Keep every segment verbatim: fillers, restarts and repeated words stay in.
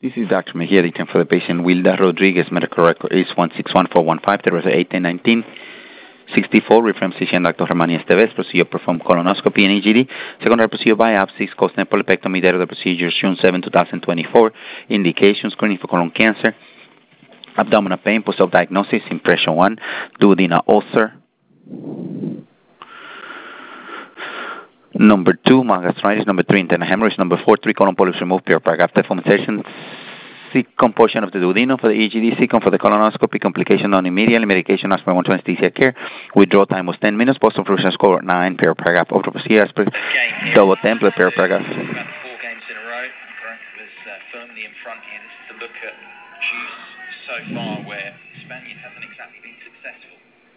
This is Doctor Mejia, dictating for the patient. Wilda Rodriguez, medical record is one six one four one five, there was eighteen nineteen sixty-four, reference physician Doctor Germani Esteves, procedure performed colonoscopy and E G D, secondary procedure biopsies, costal polypectomy, date of the procedure June seventh, twenty twenty-four, indications, screening for colon cancer, abdominal pain, post-op diagnosis, impression one, duodenal ulcer. Number two, mild gastritis. Number three, internal hemorrhage. Number four, three colon polyps removed, pure paragraph deformation. Second portion of the duodenum for the E G D, second for the colonoscopy, complication non immediately, medication aspirin one twenty anesthesia care, withdrawal time was ten minutes, post-operation score nine, pure paragraph, over procedure aspirin, double template, pure paragraph. Four games in a row, Grant was uh, firmly in front here. This is the look at Juice so far where Spaniard hasn't exactly been successful.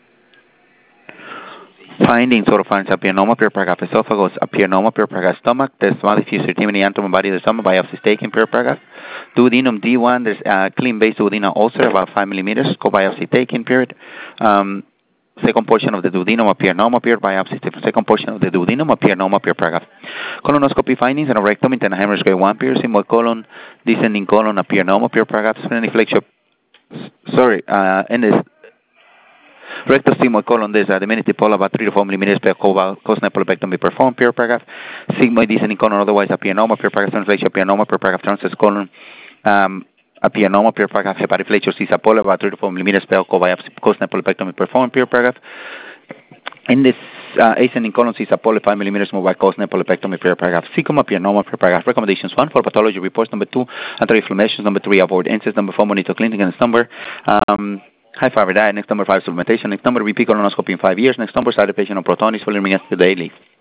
Findings or finds apianoma, pure paragraph esophagus, apianoma, pure paragraph stomach, there's small diffuse irritimity, antomy body of the stomach, biopsy taken, pure paragraph. Duodenum D one, there's a clean base duodenal ulcer, about five millimeters, co biopsy taken, period. Um, second portion of the duodenum, apianoma, pure biopsy taken. Second portion of the duodenum, apianoma, pure paragraph. Colonoscopy findings, and a rectum, internal hemorrhage grade one, piercing, small colon, descending colon, apianoma, pure paragraph, splenic flexure, sorry, uh, and this. Rectal sigmoid colon, there's a diminutive polyp about three to four millimeters per costal polypectomy performed, pure paragraph. Sigmoid descending colon, otherwise apianoma, pure paragraph, translation, apianoma, pure paragraph, transverse colon, um, apianoma, pure paragraph, hepatic flexure, CISA polyp about three to four millimeters per costal polypectomy performed, pure paragraph. In this uh, ascending colon, CISA polyp, five millimeters moved by costal polypectomy, pure paragraph. Cecum, apianoma, pure paragraph. Recommendations: one, for pathology reports. Number two, anti-inflammations. Number three, avoid incest. Number four, monitor clinic. And number um, high fiber diet. Next number five, supplementation. Next number repeat colonoscopy in five years. Next number side the patient on proton is following us daily.